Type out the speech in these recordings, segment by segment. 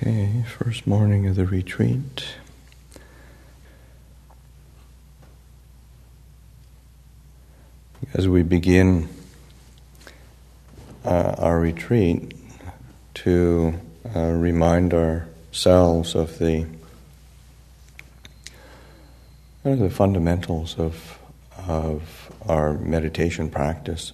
Okay, first morning of the retreat. As we begin our retreat, to remind ourselves of the fundamentals of our meditation practice.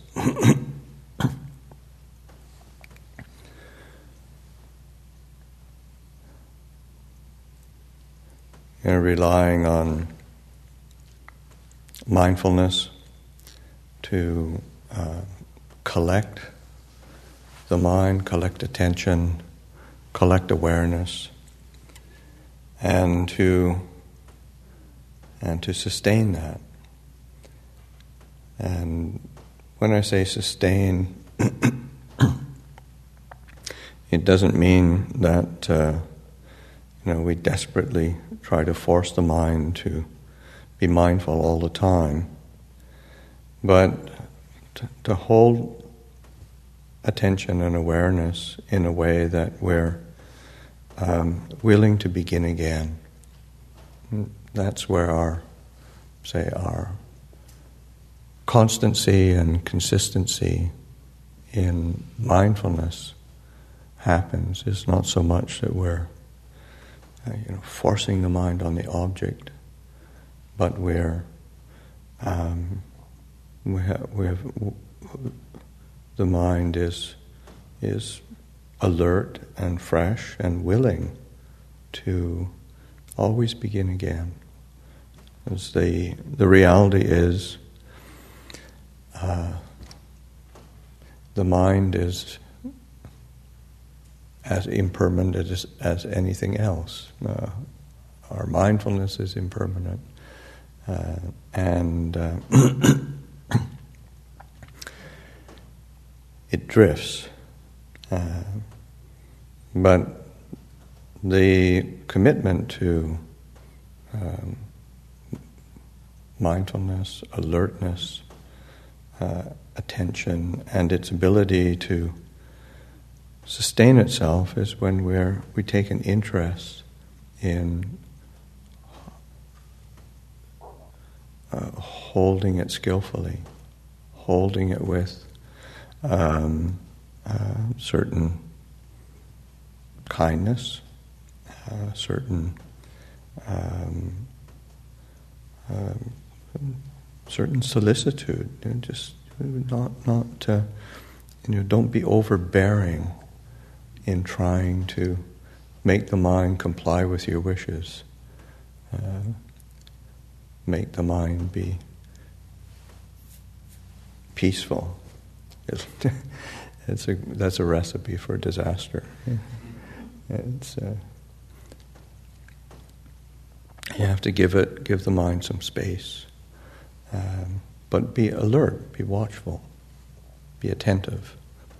Relying on mindfulness to collect the mind, collect attention, collect awareness, and to sustain that. And when I say sustain, it doesn't mean that we desperately try to force the mind to be mindful all the time, but to hold attention and awareness in a way that we're willing to begin again. That's where our constancy and consistency in mindfulness happens. It's not so much that we're forcing the mind on the object, but we have the mind is alert and fresh and willing to always begin again. As the reality is, the mind is as impermanent as anything else. Our mindfulness is impermanent, and it drifts. But the commitment to mindfulness, alertness, attention, and its ability to sustain itself is when we take an interest in holding it skillfully, holding it with certain kindness, certain solicitude. Just don't be overbearing in trying to make the mind comply with your wishes. Make the mind be peaceful. That's a recipe for disaster. You have to give the mind some space, but be alert, be watchful, be attentive.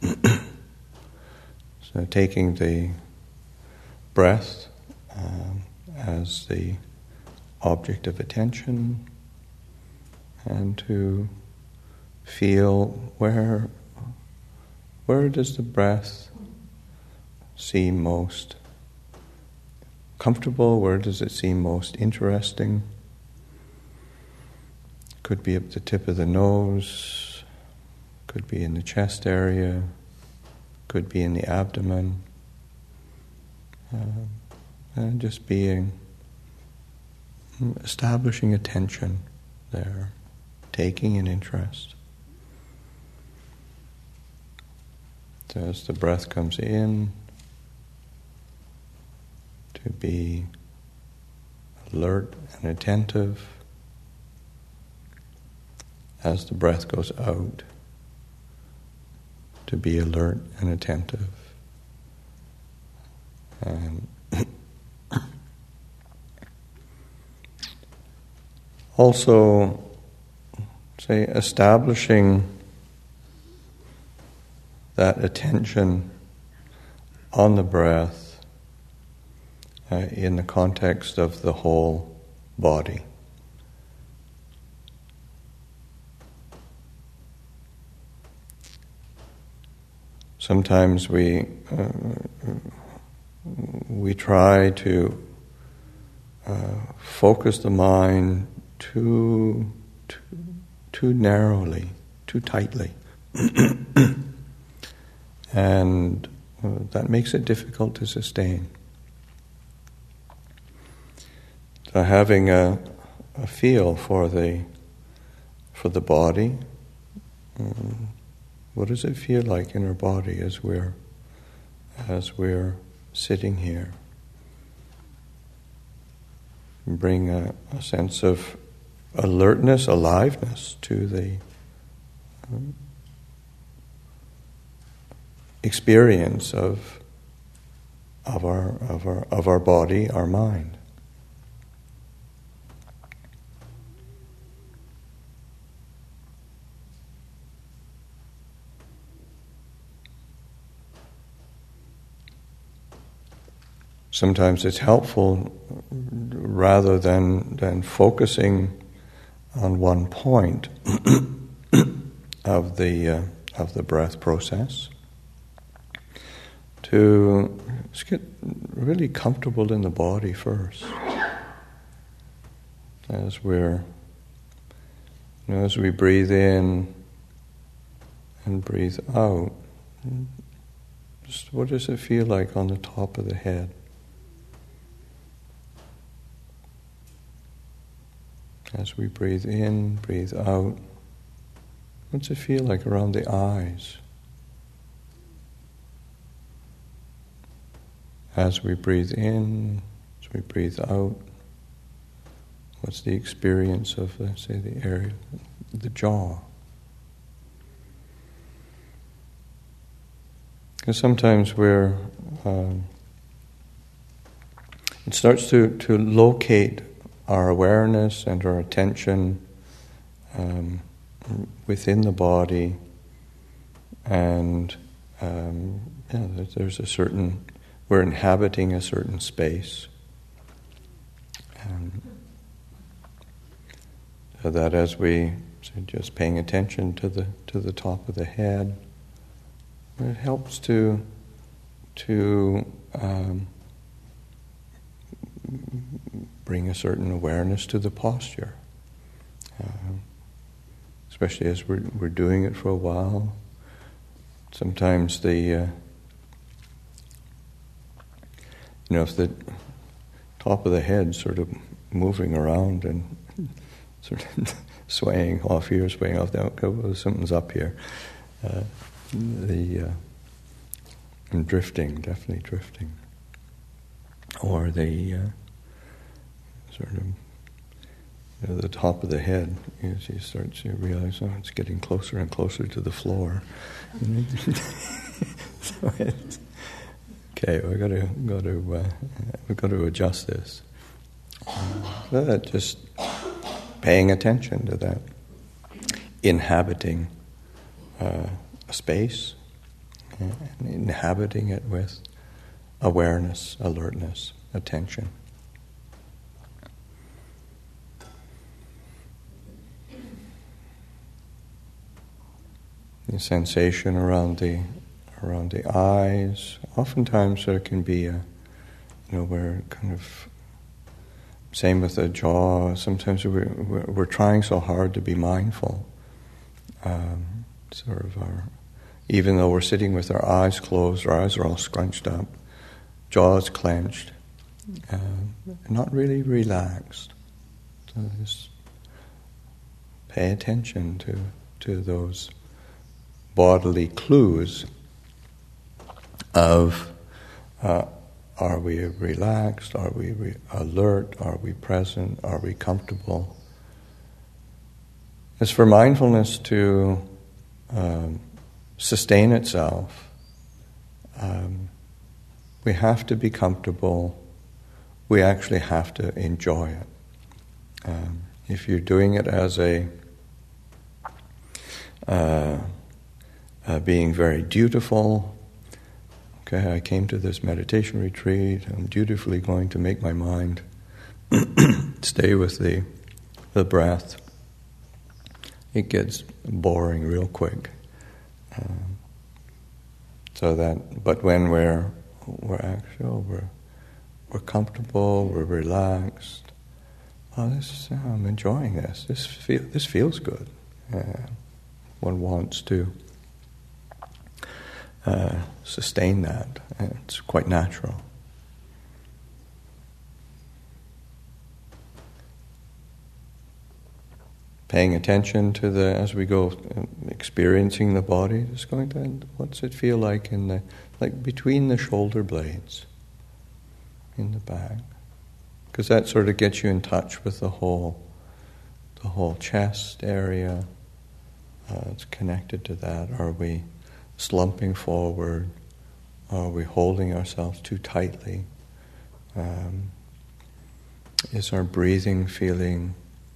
So taking the breath as the object of attention, and to feel where does the breath seem most comfortable, where does it seem most interesting. Could be at the tip of the nose, could be in the chest area, could be in the abdomen, and just establishing attention there, taking an interest. So as the breath comes in, to be alert and attentive. As the breath goes out, to be alert and attentive. And also, establishing that attention on the breath in the context of the whole body. Sometimes we we try to focus the mind too narrowly, too tightly. And that makes it difficult to sustain. So having a feel for the body, what does it feel like in our body as we're sitting here? Bring a sense of alertness, aliveness to the experience of our body, our mind. Sometimes it's helpful, rather than focusing on one point of the breath process, to just get really comfortable in the body first, as we breathe in and breathe out. Just what does it feel like on the top of the head? As we breathe in, breathe out, what's it feel like around the eyes? As we breathe in, as we breathe out, what's the experience of, let's say, the area, the jaw? Because sometimes it starts to locate our awareness and our attention within the body, and there's we're inhabiting a certain space, so that as we just paying attention to the top of the head, it helps to bring a certain awareness to the posture, especially as we're doing it for a while. Sometimes if the top of the head sort of moving around and sort of swaying off here, swaying off there, okay, well, something's up here. And drifting, definitely drifting. Or the sort of the top of the head, as you start to realize, oh, it's getting closer and closer to the floor. So it's, okay, we've got to adjust this. Just paying attention to that, inhabiting a space, and inhabiting it with awareness, alertness, attention. The sensation around the eyes. Oftentimes there can be we're kind of, same with the jaw. Sometimes we're trying so hard to be mindful. Even though we're sitting with our eyes closed, our eyes are all scrunched up, jaws clenched, not really relaxed. So just pay attention to those bodily clues of are we relaxed, are we alert, are we present, are we comfortable. As for mindfulness to sustain itself, we have to be comfortable, we actually have to enjoy it. If you're doing it as being very dutiful, okay, I came to this meditation retreat, I'm dutifully going to make my mind stay with the breath, it gets boring real quick. But when we're we're comfortable, we're relaxed. Oh, I'm enjoying this. This feels good. One wants to sustain that. It's quite natural. Paying attention to as we go, experiencing the body, just going to, what's it feel like like between the shoulder blades, in the back, because that sort of gets you in touch with the whole chest area. It's connected to that. Are we slumping forward? Are we holding ourselves too tightly? Is our breathing feeling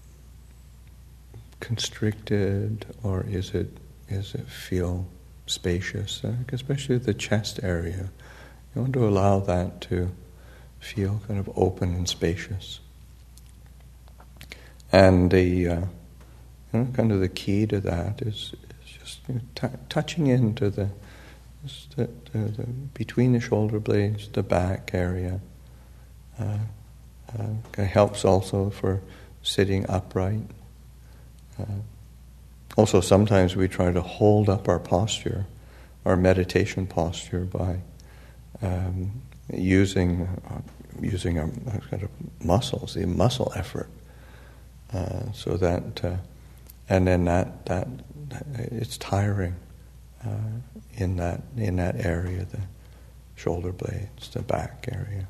constricted, or is it feel spacious? Especially the chest area, you want to allow that to feel kind of open and spacious. And the kind of the key to that is just touching into the between the shoulder blades, the back area. It helps also for sitting upright. Also, sometimes we try to hold up our posture, our meditation posture, by using our kind of muscles, the muscle effort, so that, and then that it's tiring in that area, the shoulder blades, the back area.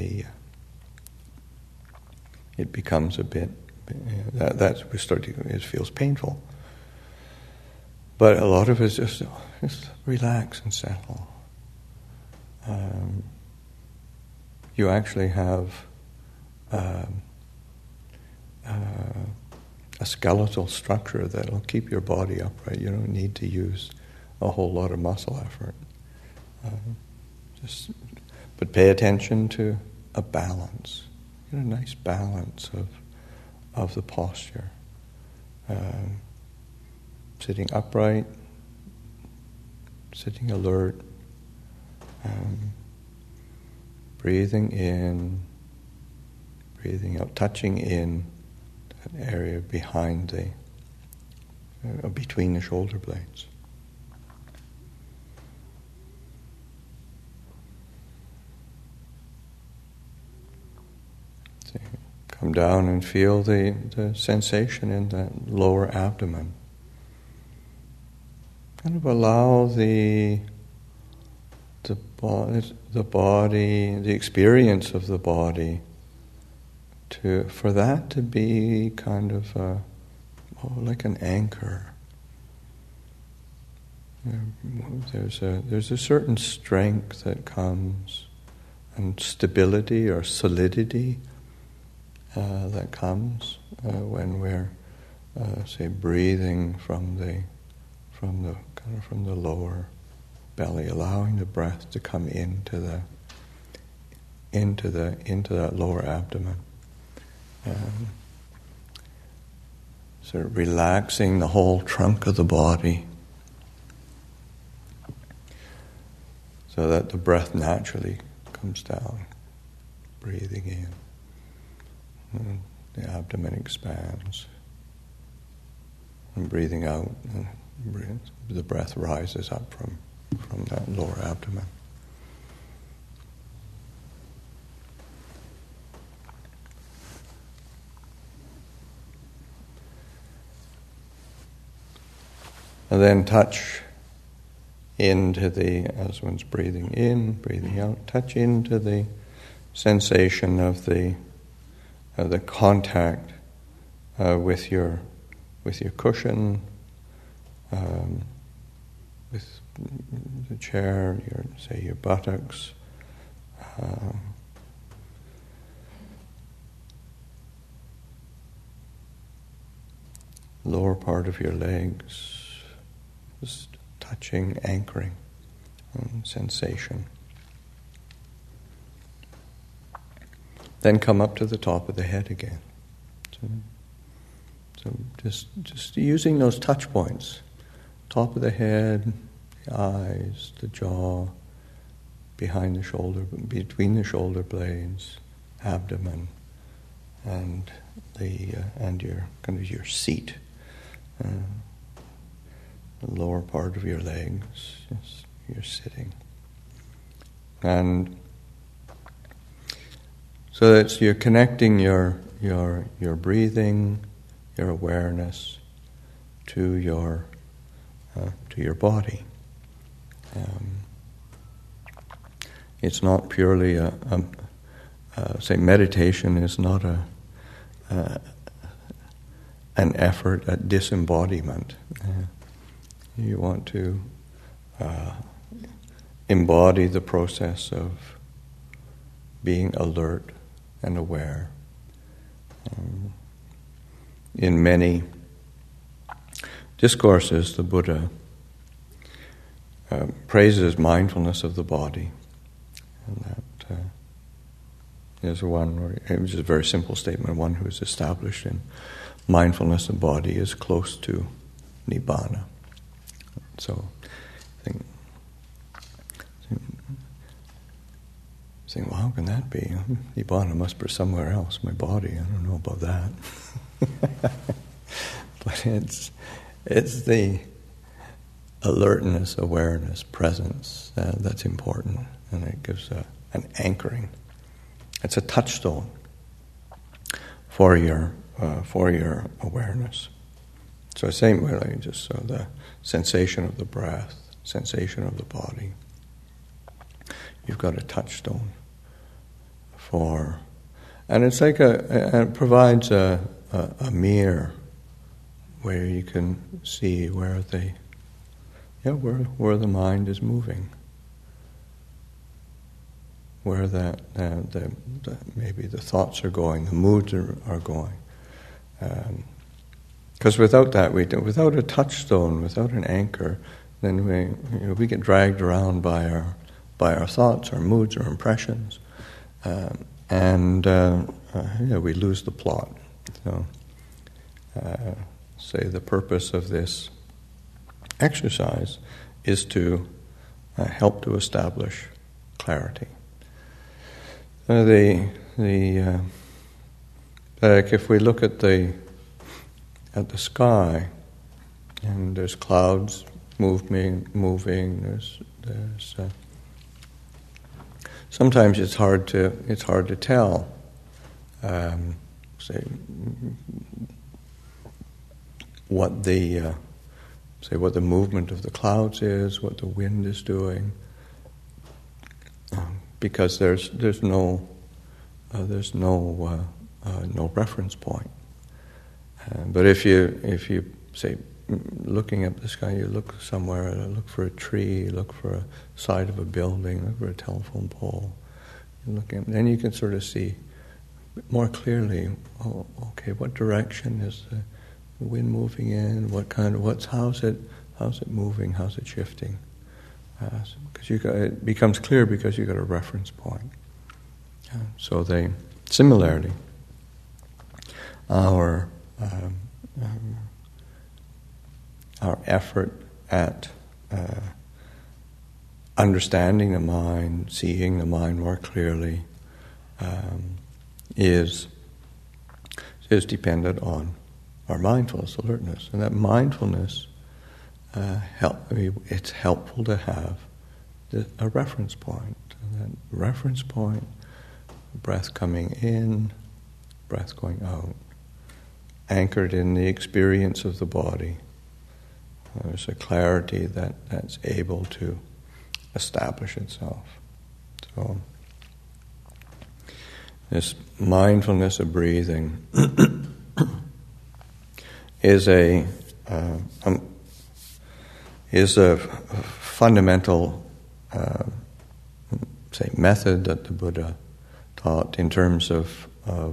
It becomes a bit. It feels painful. But a lot of it is just relax and settle. You actually have a skeletal structure that will keep your body upright. You don't need to use a whole lot of muscle effort. But pay attention to a balance. A nice balance of the posture. Sitting upright, sitting alert, breathing in, breathing out, touching in that area behind between the shoulder blades. Come down and feel the sensation in that lower abdomen. Kind of allow the body, the experience of the body, for that to be kind of like an anchor. There's a certain strength that comes, and stability or solidity that comes when we're, say, breathing from the lower belly, allowing the breath to come into that lower abdomen, sort of relaxing the whole trunk of the body, so that the breath naturally comes down, breathing in. And the abdomen expands, and breathing out, and the breath rises up from that lower abdomen. And then touch into as one's breathing in, breathing out, touch into the sensation of the contact with your cushion, with the chair, your buttocks, lower part of your legs, just touching, anchoring, sensation. Then come up to the top of the head again. So just using those touch points, top of the head, the eyes, the jaw, behind the shoulder, between the shoulder blades, abdomen, and your kind of your seat, the lower part of your legs. Yes, you're sitting, and so that you're connecting your breathing, your awareness to your body. It's not purely say meditation is not an effort at disembodiment. You want to embody the process of being alert and aware. In many discourses, the Buddha praises mindfulness of the body. And that is one, which is a very simple statement, one who is established in mindfulness of the body is close to Nibbana. So, think, well, how can that be? Nibbana must be somewhere else, my body, I don't know about that. But it's the alertness, awareness, presence that's important, and it gives an anchoring. It's a touchstone for your awareness. So same way, just the sensation of the breath, sensation of the body. You've got a touchstone for, and it's like it provides a mirror where you can see where the mind is moving, where maybe the thoughts are going, the moods are going. Because without that, without a touchstone, without an anchor, then we get dragged around by our thoughts, our moods, our impressions, and we lose the plot. So, say the purpose of this exercise is to help to establish clarity. Like if we look at the sky, and there's clouds moving. There's sometimes it's hard to tell. Say what the movement of the clouds is, what the wind is doing, because there's no reference point. But if you say looking up the sky, you look somewhere, look for a tree, look for a side of a building, look for a telephone pole, then you can sort of see more clearly. Oh, okay, what direction is the wind moving in? How's it moving? How's it shifting? Because it becomes clear because you got a reference point. So similarly, our effort at understanding the mind, seeing the mind more clearly, is dependent on our mindfulness, alertness, and that mindfulness it's helpful to have a reference point. And that reference point, breath coming in, breath going out, anchored in the experience of the body. There's a clarity that's able to establish itself. So this mindfulness of breathing is a fundamental, method that the Buddha taught in terms of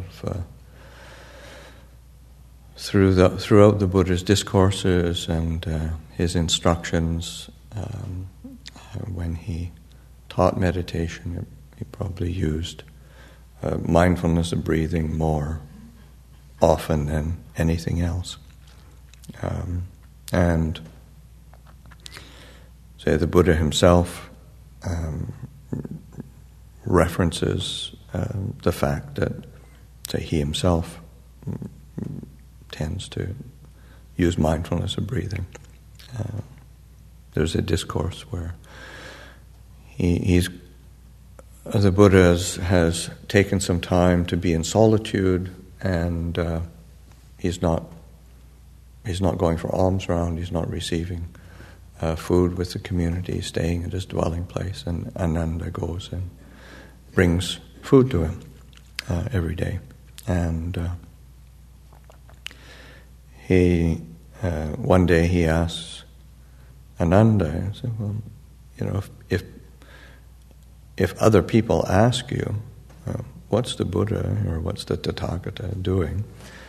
throughout the Buddha's discourses and his instructions. When he taught meditation, he probably used mindfulness of breathing more often than anything else. And say the Buddha himself references the fact that, say, he himself tends to use mindfulness of breathing. There's a discourse where the Buddha has taken some time to be in solitude, and he's not going for alms round, he's not receiving food with the community, he's staying at his dwelling place, and Ananda goes and brings food to him every day. And one day he asks Ananda, he said, well, if other people ask you, what's the Buddha or what's the Tathagata doing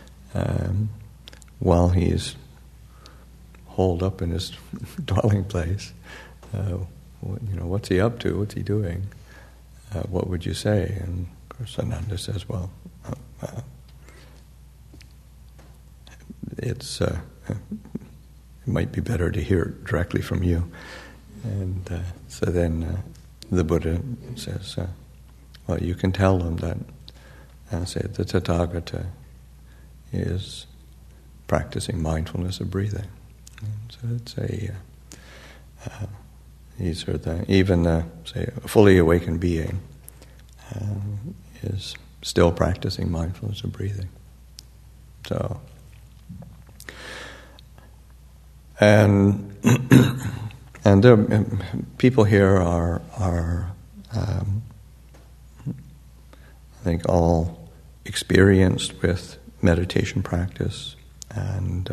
while he's holed up in his dwelling place, what's he up to? What's he doing? What would you say? And of course, Ananda says, "Well, it might be better to hear it directly from you." And so then the Buddha says, "Well, you can tell them that, say, the Tathagata is practicing mindfulness of breathing." And so it's even a fully awakened being is still practicing mindfulness of breathing. So, and there, people here are I think all experienced with meditation practice and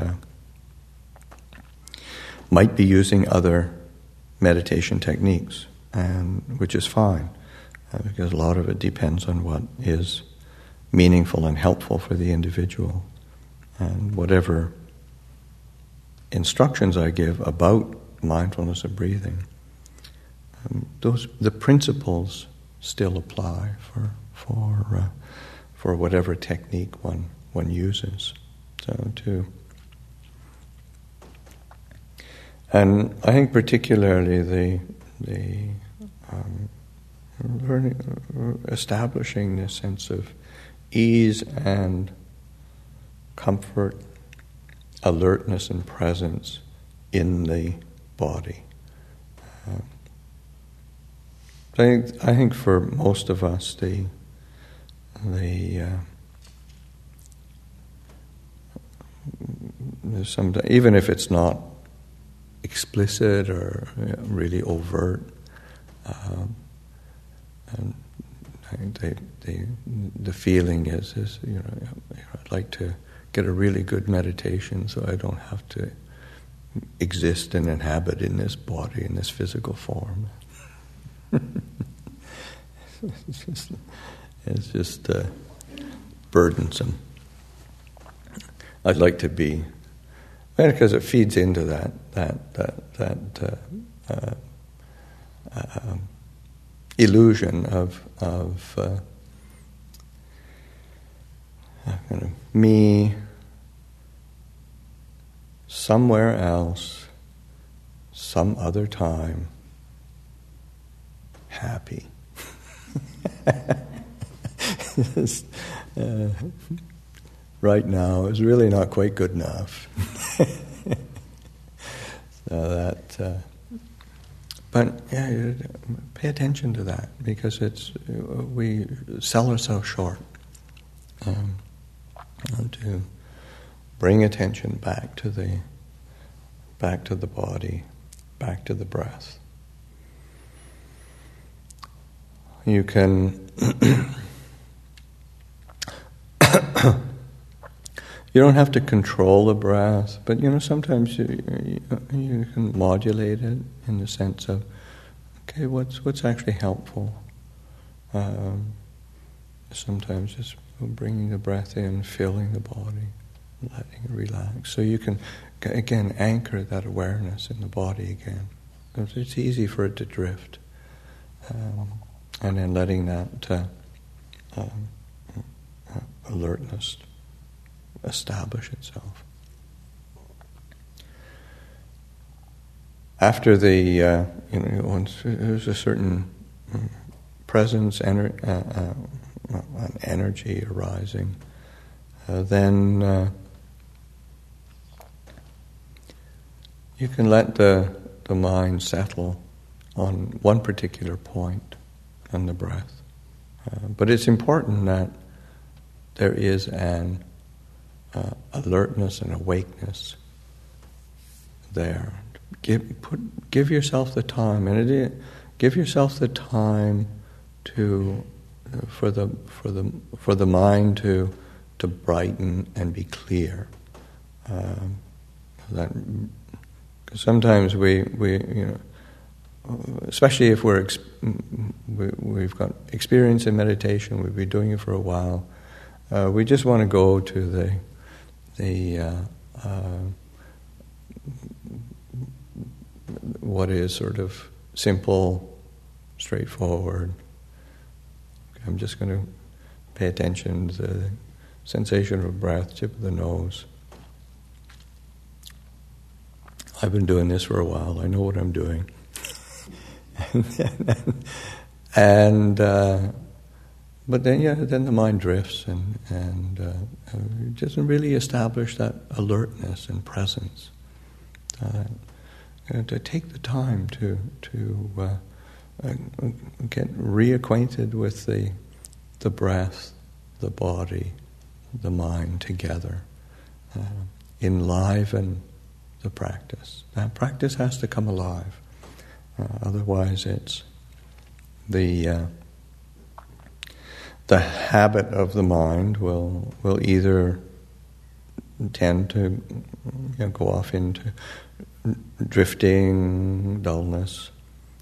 might be using other meditation techniques, and which is fine, because a lot of it depends on what is meaningful and helpful for the individual. And whatever instructions I give about mindfulness of breathing, the principles still apply for whatever technique one uses. And I think particularly the establishing this sense of ease and comfort, alertness and presence in the body. I think for most of us, there's some, even if it's not explicit or really overt, and I think the feeling is I'd like to get a really good meditation so I don't have to exist and inhabit in this body, in this physical form. It's just burdensome. I'd like to be, because it feeds into that illusion of kind of me somewhere else, some other time, happy. Right now is really not quite good enough. But yeah, pay attention to that, because we sell ourselves short. To bring attention back to the body, back to the breath. You can you don't have to control the breath, but sometimes you can modulate it in the sense of, okay, what's actually helpful. Sometimes just bringing the breath in, filling the body, letting it relax. So you can, again, anchor that awareness in the body again. Because it's easy for it to drift. And then letting that alertness establish itself. After once there's a certain presence, an energy arising, then you can let the mind settle on one particular point on the breath. But it's important that there is an alertness and awakeness there. Give yourself the time, give yourself the time to for the mind to brighten and be clear. That sometimes we especially if we've got experience in meditation, we've been doing it for a while. We just want to go to the what is sort of simple, straightforward. I'm just going to pay attention to the sensation of breath, tip of the nose. I've been doing this for a while. I know what I'm doing. But then the mind drifts and it doesn't really establish that alertness and presence. To take the time to get reacquainted with the breath, the body, the mind together, enliven the practice. That practice has to come alive. Otherwise, it's the habit of the mind will either tend to go off into drifting, dullness,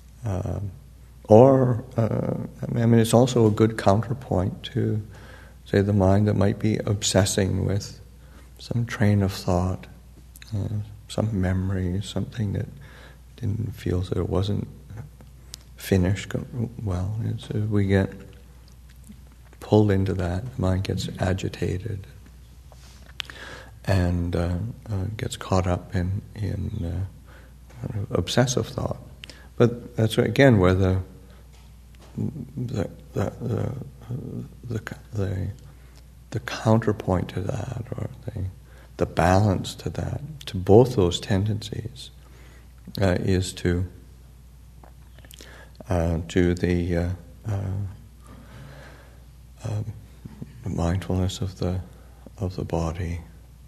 or it's also a good counterpoint to, say, the mind that might be obsessing with some train of thought, some memory, something that didn't feel that it wasn't finished well. We get pulled into that, the mind gets agitated and gets caught up in obsessive thought. But that's again where the counterpoint to that, or the balance to that, to both those tendencies, is to the mindfulness of the body,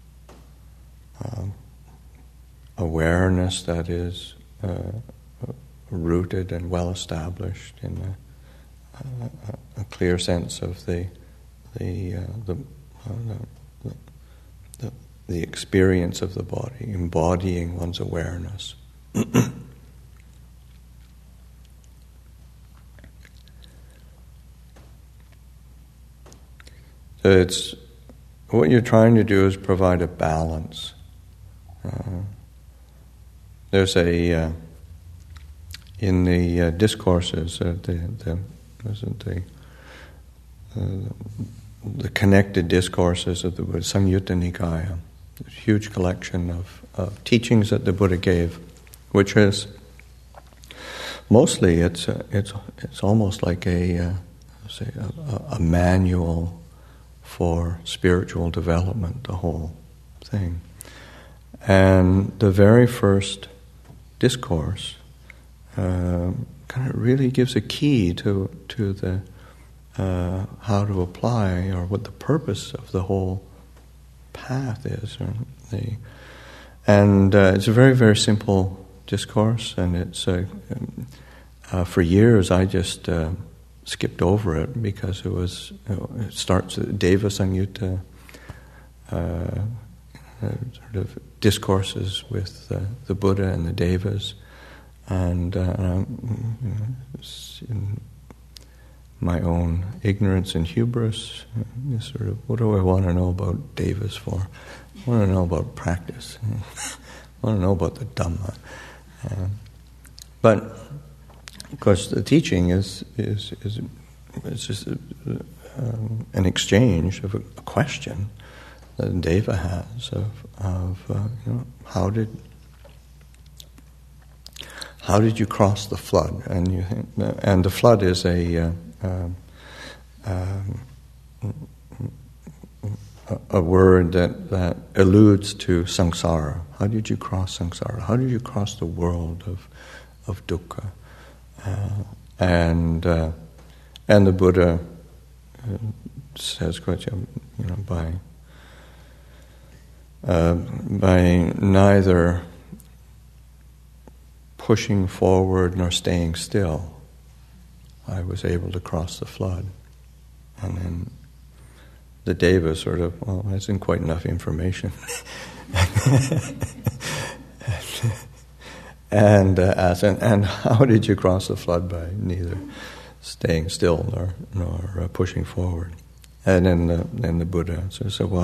awareness that is rooted and well established in a clear sense of the experience of the body, embodying one's awareness. So it's what you're trying to do is provide a balance. There's in the discourses, the connected discourses of the Buddha, Samyutta Nikaya, a huge collection of teachings that the Buddha gave, which is mostly it's almost like a manual for spiritual development, the whole thing. And the very first discourse kind of really gives a key to the how to apply, or what the purpose of the whole path is. And it's a very, very simple discourse, and it's for years I just skipped over it because it starts at Deva Samyutta, sort of discourses with the Buddha and the Devas, and in my own ignorance and hubris, sort of, what do I want to know about Devas for? I want to know about practice. I want to know about the Dhamma. But of course, the teaching is just an exchange of a question that Deva has of how did you cross the flood? And the flood is a word that alludes to samsara. How did you cross samsara? How did you cross the world of dukkha? And the Buddha says, by neither pushing forward nor staying still, I was able to cross the flood. And then the Deva sort of, well, that isn't quite enough information. and asked, and how did you cross the flood? By neither staying still nor pushing forward. And then the Buddha said, well,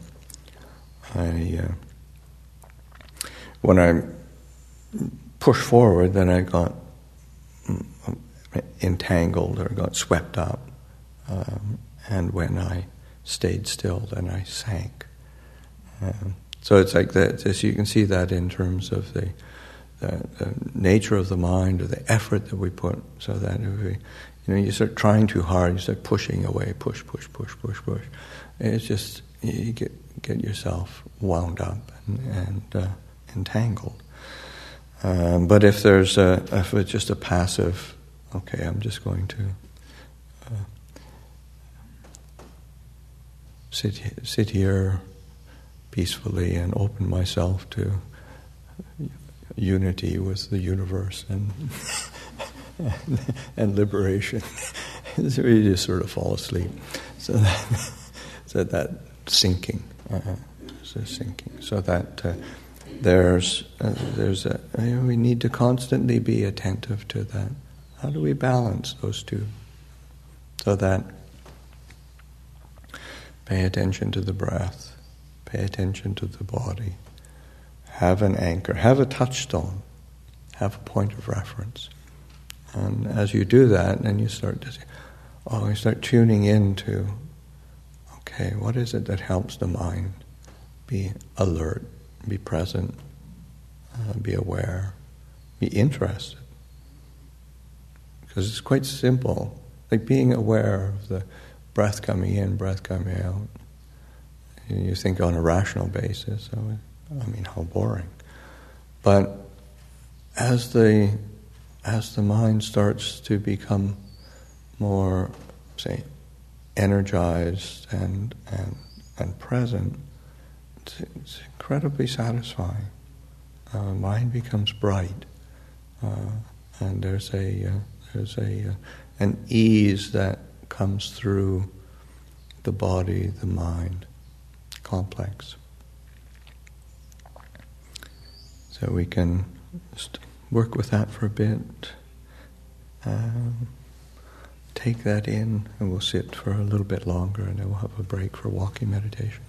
when I pushed forward, then I got entangled or got swept up, and when I stayed still, then I sank. So it's like that. So you can see that in terms of the nature of the mind, or the effort that we put, so that if you start trying too hard, you start pushing away, push. It's just you get yourself wound up and entangled. But if if it's just a passive, okay, I'm just going to sit here peacefully and open myself to unity with the universe and liberation. So you just sort of fall asleep. So that sinking, so that we need to constantly be attentive to that. How do we balance those two? So that pay attention to the breath, pay attention to the body, have an anchor, have a touchstone, have a point of reference. And as you do that, then you start tuning into, okay, what is it that helps the mind be alert, be present, be aware, be interested? Because it's quite simple, like being aware of the breath coming in, breath coming out. And you think on a rational basis, how boring. But as the mind starts to become more, say, energized and present, it's incredibly satisfying. Mind becomes bright, and there's an ease that comes through the body, the mind complex. So we can just work with that for a bit, take that in, and we'll sit for a little bit longer, and then we'll have a break for walking meditation.